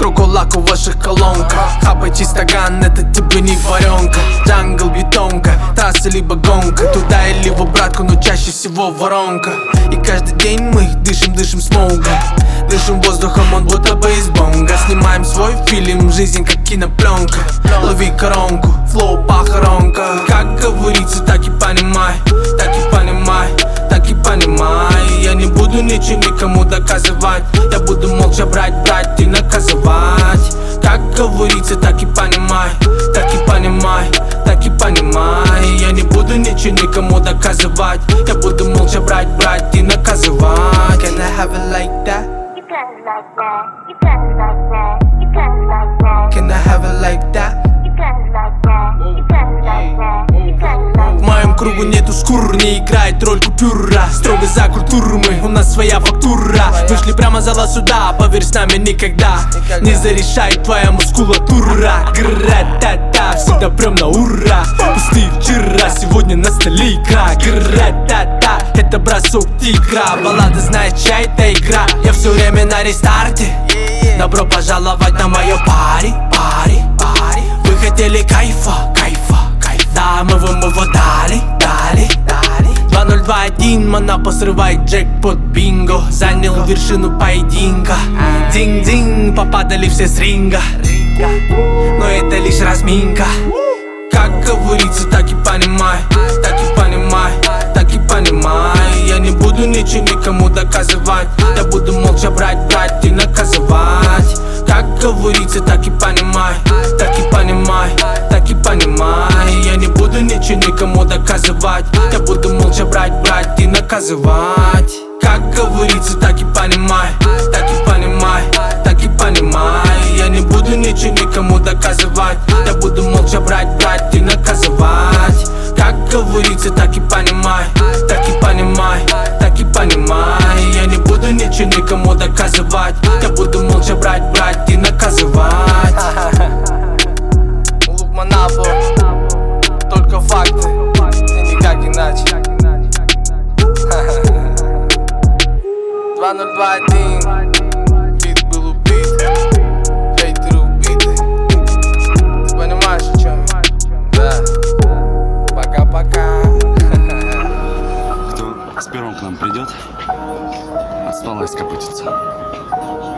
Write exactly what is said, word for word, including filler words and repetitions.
Держу кулак в ваших колонках. Хапайте стакан, это тебе не варенка. Джангл, бетонка, трасса либо гонка. Туда или в обратку, но чаще всего воронка. И каждый день мы дышим, дышим смогом. Дышим воздухом, он будто бы из бонга. Снимаем свой фильм, жизнь как кинопленка. Лови коронку, флоу похоронка. Как говорится, так и понимай, так и понимай, так и понимай. Я не буду ничего никому доказывать. Я буду молча брать, брать и наказывать. Как говорится, так и понимай, так и понимай, так и понимай. Я не буду ничего никому доказывать. Я буду молча брать, брать и наказывать. Can I have it like that? You got it like that. You got it like that. You got it like that. Can I have it like that? You got it like that. You got it like that. You got it like that. В моем кругу нету скур, не играет роль купюра. Строго за культуру мы, у нас своя фактура. Вышли прямо зала сюда, поверь, с нами никогда не зарешает твоя мускулатура. Гра-та-та, всегда прям на ура. Пустые вчера, сегодня на столе икра. Гра-та-та, это бросок тигра. Баллада знает, чья это игра. Я все время на рестарте. Добро пожаловать на мое пари, пари, пари. Вы хотели кайфа, кайфа, кайфа. Да, мы вам его дали, дали, дали. Два ноль два один, Монапо срывает джекпот, бинго. Занял вершину поединка. Динг-динг, попадали все с ринга. Но это лишь разминка. Как говорится, так и понимай, так и понимай, так и понимай. Я не буду ничего никому доказывать. Я буду молча брать, брать и наказывать. Как говорится, так и понимай, так и понимай, так и понимай. Я не буду ничего никому доказывать. Я буду молча брать, брать и наказывать. Как говорится, так и понимай, так и понимай, так и понимай. Я не буду ничего никому доказывать. Я буду молча брать, брать и наказывать. Как говорится, так и понимай, так и понимай, так и понимай. Я не буду ничего никому доказывать. Я буду молча брать, брать и наказывать. Лук Монапо, только факты, и никак иначе. Два ноль два один, бит был убит, хейтеры убиты. Ты понимаешь, о чем я? Да. Пока-пока. Кто с первым к нам придет, от стола скопытится.